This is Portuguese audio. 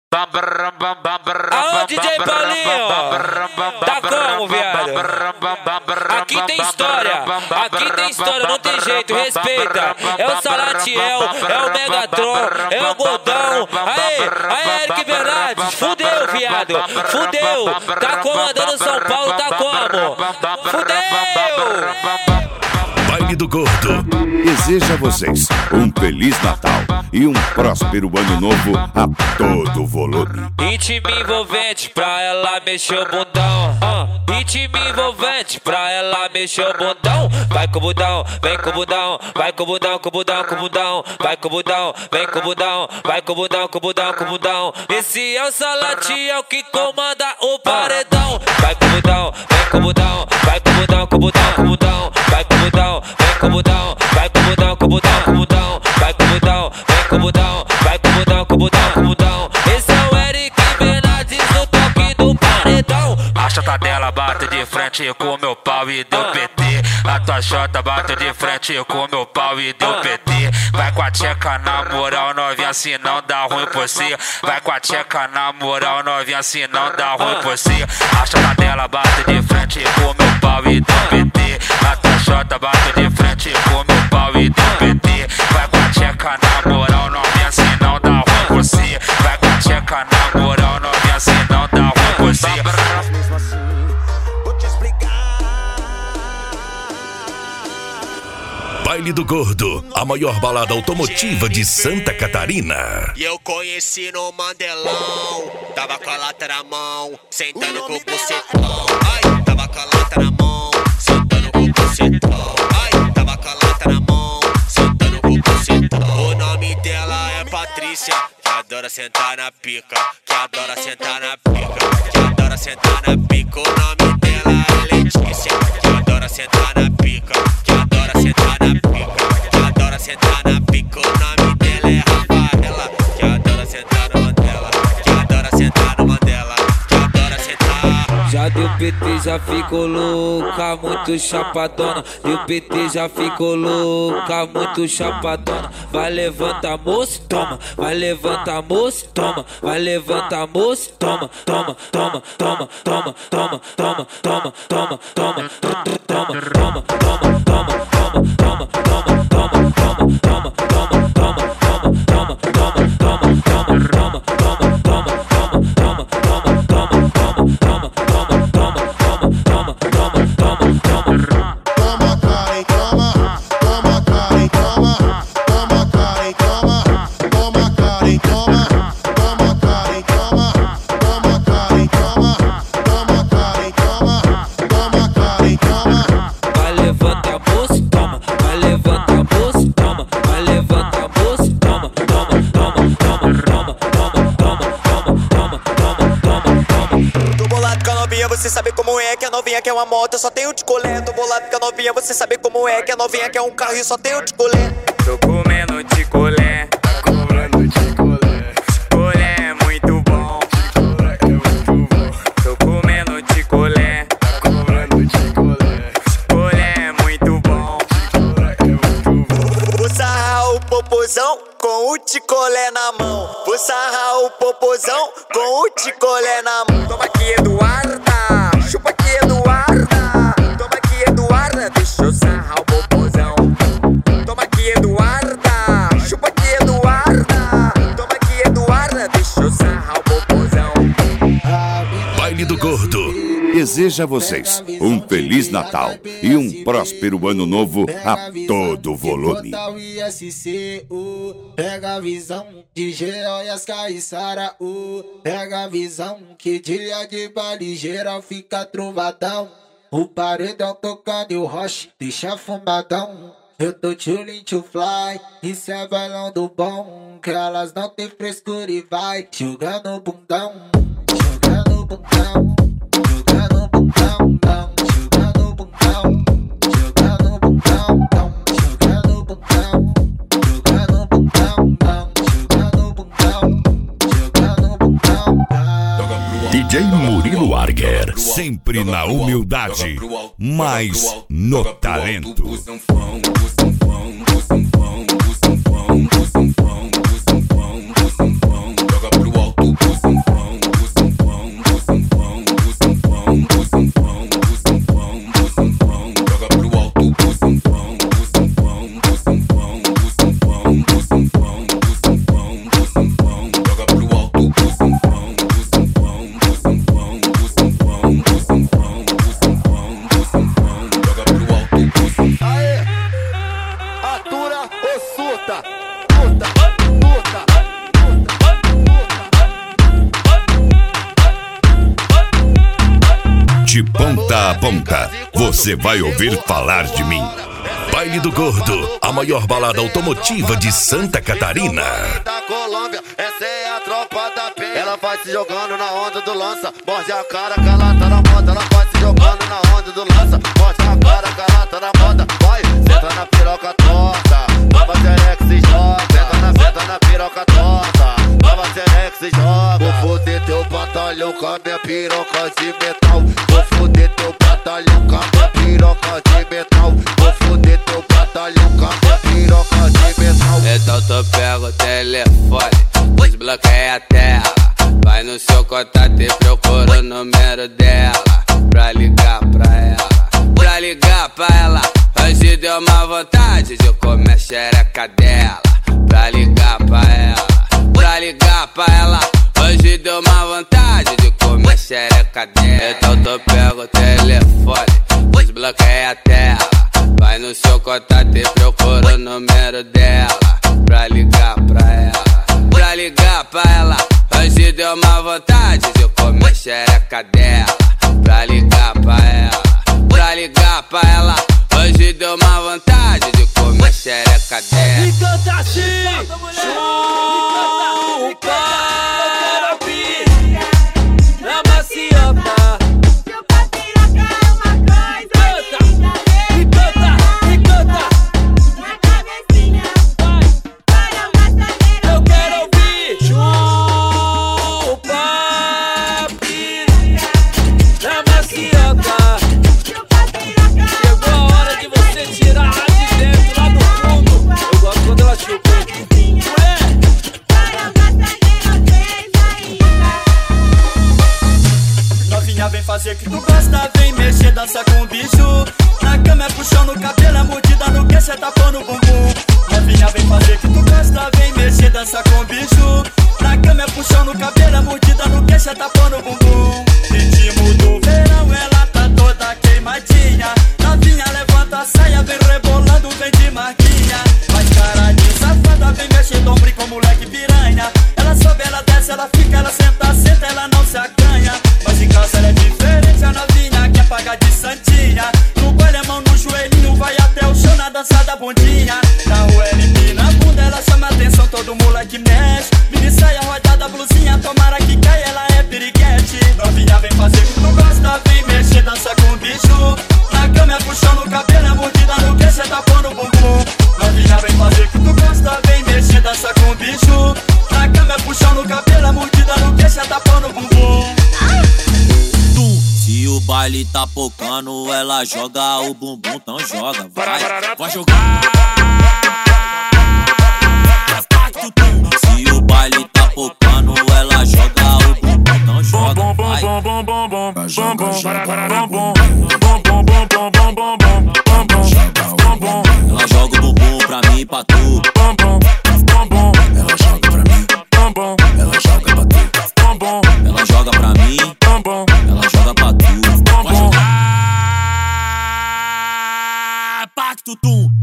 Alô, DJ Paulinho, tá como, viado? Aqui tem história, não tem jeito, respeita. É o Salatiel, é o Megatron, é o Godão. Aê, Eric Bernardes, fudeu, viado, fudeu. Tá comandando São Paulo, tá como? Fudeu! Baile do Gordo deseja a vocês um Feliz Natal e um próspero Ano Novo a todo volume. Ritmo envolvente pra ela mexer o bundão. Ritmo envolvente pra ela mexer o bundão. Vai com o bundão, vem com o bundão. Vai com o bundão, com o bundão, com o bundão. Vai com o bundão, vem com o bundão. Vai com o bundão, com o bundão, com o bundão. Esse é o Salatiel que comanda o paredão. Vai com o bundão, vem com o bundão. Vai com o bundão, com o bundão, com o bundão. Vai com o bundão, vem com o bundão. Vai com o bundão, com o bundão, com o bundão. Vai com o bundão, vem com o bundão. Vai com o bundão, com o bundão, com o bundão. Esse é o Eric Bernardes no toque do paredão. A chota dela bate de frente com meu pau e deu PT. A tua chota bate de frente com meu pau e deu PT. Vai com a tcheca na moral, novinha, se não dá ruim por si. Vai com a tcheca na moral, novinha, se não dá ruim por si. A chota dela bate de frente com meu pau e deu PT. A tua chota bate de frente com meu pau e deu PT. Vai com a tcheca na moral, novinha, se não dá ruim por si. Vai com a tcheca na moral, novinha, se não dá ruim por si. Baile do Gordo, a maior balada automotiva de Santa Catarina. E eu conheci no Mandelão, tava com a lata na mão, sentando com o bucetão. Ai, tava com a lata na mão, sentando com o bucetão. Ai, tava com a lata na mão, sentando com o bucetão. O nome dela é Patrícia, que adora sentar na pica, que adora sentar na pica, que adora sentar na pica. O nome dela é Letícia, que adora sentar na pica, que adora sentar na pica, que adora sentar na pica. O nome dela é Rafaela, que adora sentar numa dela, que adora sentar numa dela, que adora sentar. Já deu PT, já ficou louca, muito chapadona. Deu PT, já ficou louca, muito chapadona. Vai levanta, moço, toma. Vai levanta, moço, toma. Vai levanta, moço, toma. Toma, toma, toma, toma, toma, toma, toma, toma, toma, toma, toma, toma, toma. Você sabe como é que a novinha quer uma moto, só tem o ticolé. Tô bolado com a novinha, você sabe como é que a novinha quer um carro e só tem o ticolé. Tô comendo ticolé, comendo ticolé. Ticolé é muito bom, ticolé é muito bom. Tô comendo ticolé, comendo ticolé. Ticolé é muito bom, ticolé é muito bom. Vou sarrar o popozão com o ticolé na mão. Vou sarrar o popozão com o ticolé na mão. Toma aqui, Eduarda. Chupa aqui, Eduarda. Toma aqui, Eduarda. Deixa eu sarrar o popozão. Toma aqui, Eduarda. Chupa aqui, Eduarda. Toma aqui, Eduarda. Deixa eu sarrar o popozão. Baile do Gordo deseja a vocês um Feliz Natal e um próspero Ano Novo a todo volume. Pega a visão de geral e as Caissara. Pega a visão que dia de baile geral fica trovadão. O paredão tocando e o roche deixa fumadão. Eu tô chillin' to fly, isso é bailão do bom. Que elas não tem frescura e vai jogando bundão. Jogando bundão. Jogando bundão, não. Jogando bundão. Jogando bundão, não. Jogando bundão. Jogando bundão, não. Jogando bundão. Jogando bundão. DJ Murilo Arger, sempre na humildade, mas no talento. Joga pro alto, ponta a ponta, você vai ouvir falar de mim. Baile do Gordo, a maior balada automotiva de Santa Catarina. Da Colômbia, essa é a tropa da penha. Ela vai se jogando na onda do lança, morde a cara que ela tá na moda. Ela vai se jogando na onda do lança, morde a cara que ela tá na moda. Vai, senta na piroca torta, nova xereca se joga. Senta na piroca torta, nova xereca se joga. Vou foder teu batalhão com a minha piroca de metal. Vou foder teu batalhão com a minha piroca de metal. Vou foder teu batalhão com a minha piroca de metal. Então tu pega o telefone, desbloqueia a tela, vai no seu contato e procura o número dela, pra ligar pra ela, pra ligar pra ela. Hoje deu uma vontade de comer a xereca dela, pra ligar pra ela, pra ligar pra ela. Hoje deu uma vontade de comer a xereca dela. Então tu pega o telefone, desbloqueia a tela, vai no seu contato e procura o número dela, pra ligar pra ela, pra ligar pra ela. Hoje deu uma vontade de comer a xereca dela, pra ligar pra ela, pra ligar pra ela. Hoje deu uma vontade de comer a xereca dela. E canta assim, chupa na maciota. Vem fazer que tu gosta, vem mexer, dança com o bicho. Na cama é puxando o cabelo, é mordida no queixo, é tapando o bumbum. Novinha, vem fazer que tu gosta, vem mexer, dança com o bicho. Na cama é puxando o cabelo, é mordida no queixo, é tapando o bumbum. Ritmo do verão, ela tá toda queimadinha. Novinha, levanta a saia, vem rebolando, vem de marquinha. Faz cara de safada, vem mexendo ombro com moleque piranha. Ela sobe, ela desce, ela fica, ela senta, senta, ela não se acanha. Mas em casa ela é diferente, a novinha quer pagar de santinha. No baile é mão no joelhinho, vai até o chão na dança da bundinha. Na rua ela empina a bunda, ela chama atenção, todo moleque mexe. Mini saia rodada, blusinha, tomara que caia, ela é piriguete. Novinha, vem fazer o que tu gosta, vem mexer, dança com o bicho. Na cama é puxando o cabelo, é mordida no queixo, é tapando o bumbum. Novinha, vem fazer o que tu gosta, vem mexer, dança com o bicho. Na cama é puxando o cabelo, é mordida no queixo, é tapando o bumbum. Se o baile tá pocando, ela joga o bumbum, então joga, vai jogar. Se o baile tá pocando, ela joga o bumbum, então joga, vai. Ela joga o bumbum pra mim e pra tu. Ela joga pra mim, ela joga pra tu. Ela joga pra mim, ela joga pra tu. Vai jogar Pacto Tum.